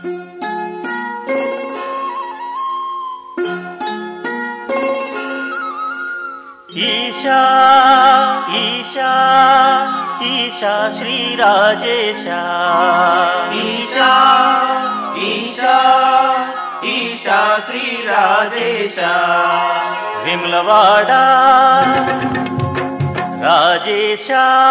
ఈశా ఈశా ఈశా శ్రీరాజేశ ఈశా ఈశా ఈశా శ్రీరాజేశ విమలవాడ రాజేశ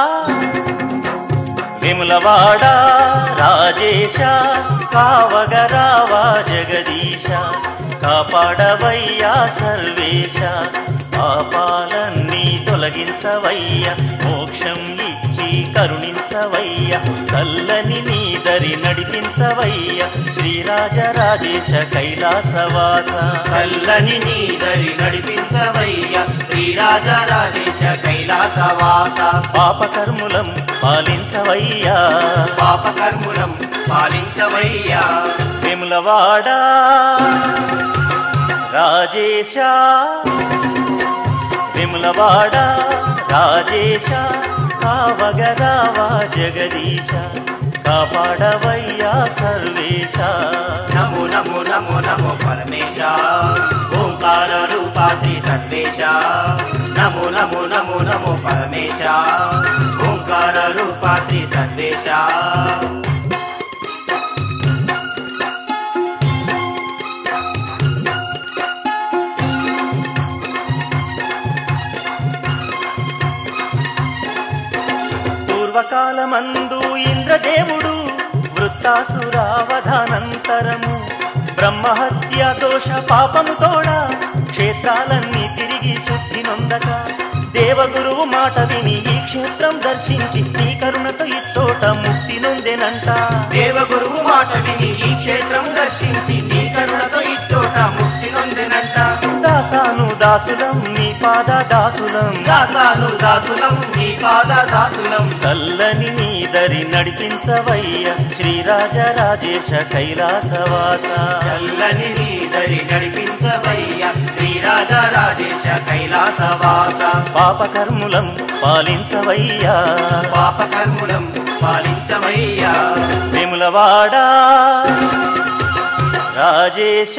విమలవాడ రాజేశ కావగరావా జగదీశ కాపాడవయ్యా సర్వేశ పాపాలన్నీ తొలగించవయ్య మోక్షం ఇచ్చి కరుణించవయ్య చల్లని నీదరి నడిపించవయ్య శ్రీరాజరాజేశ కైలాసవాస చల్లని నీదరి నడిపించవయ్య శ్రీరాజరాజేశ కైలాసవాస పాపకర్ములం పాలించవయ్యా పాపకర్ములం పాలించవయ్యా విమలవాడ రాజేశ విమలవాడ రాజేశ కావగరావా జగదీశ కాపాడవయ్యా సర్వేశ నమో నమో నమో నమో పరమేశ ఓంకార రూపా శ్రీ సర్వేశ నమో నమో నమో నమో పరమేశ ఓంకార రూపా శ్రీ సర్వేశ పూర్వకాలమందు ఇంద్రదేవుడు వృత్తాసురావధానంతరము బ్రహ్మహత్య దోష పాపము తోడా క్షేత్రాలన్నీ తిరిగి శుద్ధి నొందక దేవగురువు మాట విని ఈ క్షేత్రం దర్శించి నీ కరుణతో ఇచ్చోట ముక్తి నొందెనంట దేవగురువు మాట విని ఈ క్షేత్రం దర్శించి నీ కరుణతో ఇచ్చోట ముక్తి నొందెనంట దాసాను దాసులం నీ పాద దాసులం దాసాను దాసులం నీ పాద దాసులం చల్లని నీదరి నడిపించవయ్య శ్రీరాజరాజేశ కైలాసవాస చల్లని నీదరి నడిపించవయ్య శ్రీరాజరాజేశ కైలాసవాస పాపకర్ములం పాలించవయ్యా పాపకర్ములం పాలించవయ్యా విమలవాడ రాజేశ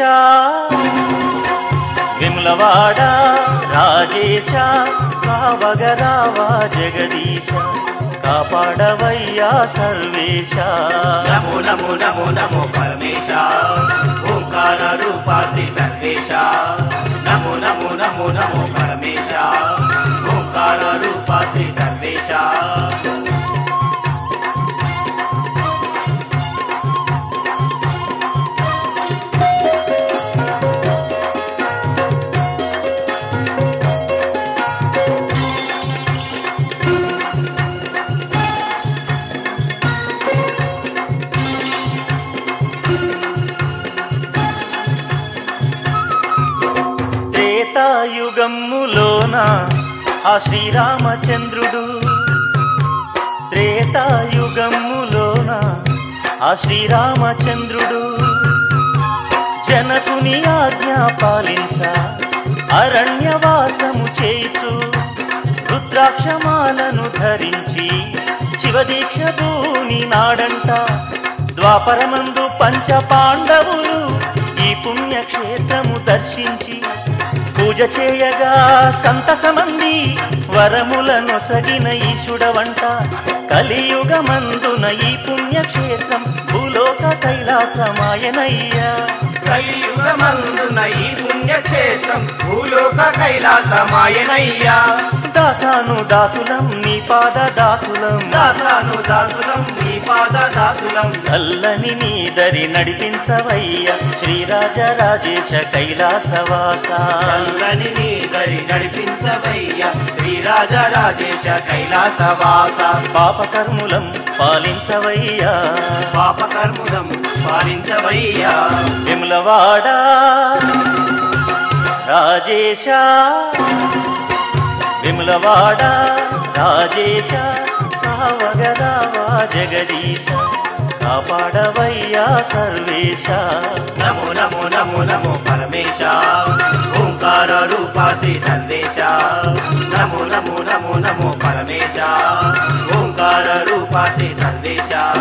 విమలవాడ రాజేశ కావగరావా జగదీశ కాపాడవయ్యా సర్వేశ నమో నమో నమో నమో పరమేశ ఓంకార రూపా శ్రీ సర్వేశ నమో నమో నమో నమో పరమేశ ఓంకార రూపా శ్రీ సర్వేశ త్రేతాయుగమ్ములోన ఆ శ్రీరామచంద్రుడు త్రేతాయుగమ్ములోన ఆ శ్రీరామచంద్రుడు జనకుని ఆజ్ఞ పాలించ అరణ్యవాసము చేయుచు రుద్రాక్షమాలను ధరించి శివదీక్ష భూని నాడంట ద్వాపరమందు పంచ పాండవులు ఈ పుణ్యక్షేత్రము దర్శించి పూజ చేయగా సంతసమంది వరములనొసగిన ఈశుడవంట కలియుగమందున ఈ పుణ్యక్షేత్రం భూలోక కైలాసమాయనయ్యా కలియుగమందున ఈ పుణ్యక్షేత్రం భూలోక కైలాసమాయనయ్యా దాసాను దాసులం నీ పాద దాసులం దాసాను దాసులం నీ పాద దాసులం చల్లని నీదరి నడిపించవయ్య శ్రీరాజరాజేశ కైలాసవాస చల్లని నీదరి నడిపించవయ్య శ్రీరాజరాజేశ కైలాసవాస పాపకర్ములం పాలించవయ్యా పాపకర్ములం పాలించవయ్యా విమలవాడ రాజేశ విమలవాడ రాజేశ కావగరావా జగదీశ కాపాడవయ్యా సర్వేశ నమో నమో నమో నమో పరమేశ ఓంకార రూపా శ్రీ సందేశ నమో నమో నమో నమో పరమేశ ఓంకార రూపా శ్రీ సందేశ